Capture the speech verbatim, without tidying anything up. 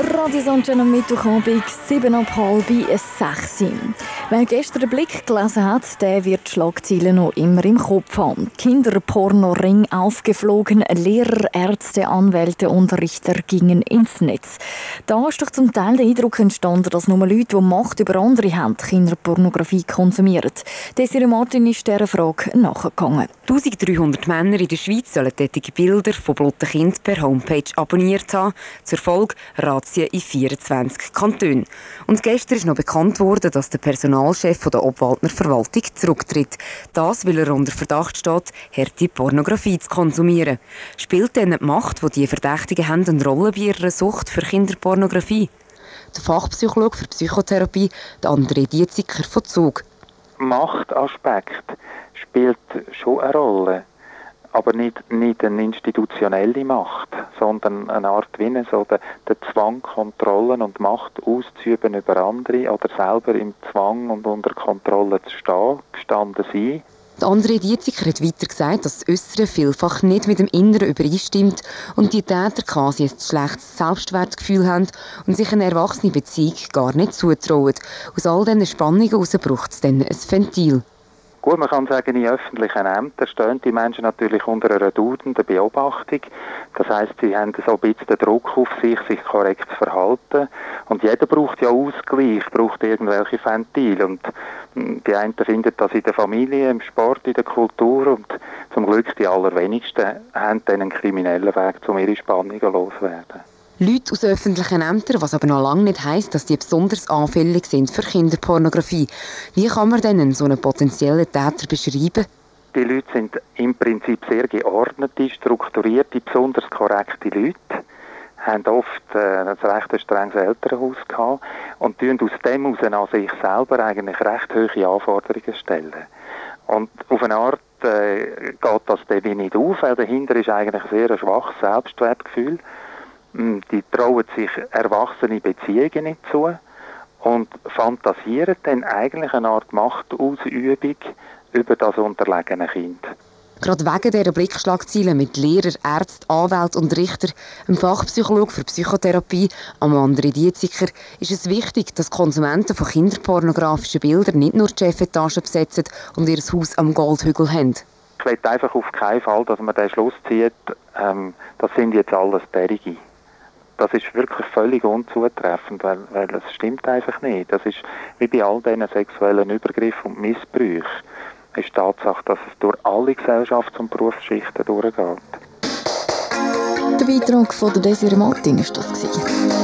Radio Sonntag am Mittwochabend, sieben ab halb sechs. Wer gestern den Blick gelesen hat, der wird die Schlagzeilen noch immer im Kopf haben. Kinderporno-Ring aufgeflogen, Lehrer, Ärzte, Anwälte und Richter gingen ins Netz. Da ist doch zum Teil der Eindruck entstanden, dass nur Leute, die Macht über andere haben, Kinderpornografie konsumieren. Desiree Martin ist dieser Frage nachgegangen. eintausenddreihundert Männer in der Schweiz sollen solche Bilder von blotten Kindern per Homepage abonniert haben. Zur Folge Razzien in vierundzwanzig Kantonen. Und gestern ist noch bekannt worden, dass der Personalchef der Obwaldner Verwaltung zurücktritt. Das, weil er unter Verdacht steht, harte Pornografie zu konsumieren. Spielt denn die Macht, die die Verdächtigen haben, eine Rolle bei ihrer Sucht für Kinderpornografie? Der Fachpsychologe für Psychotherapie, André Dietziger von Zug. Machtaspekt spielt schon eine Rolle, aber nicht, nicht eine institutionelle Macht, sondern eine Art wie so der, der Zwang, Kontrollen und Macht auszuüben über andere oder selber im Zwang und unter Kontrolle zu stehen, gestanden sein. André Dietziger hat weiter gesagt, dass das Äußere vielfach nicht mit dem Inneren übereinstimmt und die Täter quasi ein schlechtes Selbstwertgefühl haben und sich eine erwachsene Beziehung gar nicht zutrauen. Aus all diesen Spannungen heraus braucht es dann ein Ventil. Gut, man kann sagen, in öffentlichen Ämtern stehen die Menschen natürlich unter einer daudenden Beobachtung. Das heisst, sie haben so ein bisschen den Druck auf sich, sich korrekt zu verhalten. Und jeder braucht ja Ausgleich, braucht irgendwelche Ventile. Und die einen finden das in der Familie, im Sport, in der Kultur. Und zum Glück die allerwenigsten haben dann einen kriminellen Weg, um ihre Spannungen loszuwerden. Leute aus öffentlichen Ämtern, was aber noch lange nicht heisst, dass die besonders anfällig sind für Kinderpornografie. Wie kann man denn so einen potenziellen Täter beschreiben? Die Leute sind im Prinzip sehr geordnete, strukturierte, besonders korrekte Leute, haben oft äh, ein recht strenges Elternhaus gehabt und tun aus dem heraus an sich selber eigentlich recht hohe Anforderungen stellen. Und auf eine Art äh, geht das dem nicht auf, weil dahinter ist eigentlich ein sehr schwaches Selbstwertgefühl. Die trauen sich erwachsene Beziehungen nicht zu und fantasieren dann eigentlich eine Art Machtausübung über das unterlegene Kind. Gerade wegen dieser Blickschlagzeilen mit Lehrer, Ärzten, Anwälten und Richter, einem Fachpsychologe für Psychotherapie, André Dietziger, ist es wichtig, dass Konsumenten von kinderpornografischen Bildern nicht nur die Chefetage besetzen und ihr Haus am Goldhügel haben. Ich will einfach auf keinen Fall, dass man den Schluss zieht, ähm, das sind jetzt alles Derige. Das ist wirklich völlig unzutreffend, weil, weil es stimmt einfach nicht. Das ist wie bei all diesen sexuellen Übergriffen und Missbrüchen, ist die Tatsache, dass es durch alle Gesellschafts- und Berufsschichten durchgeht. Der Beitrag von Desiree Martin war das.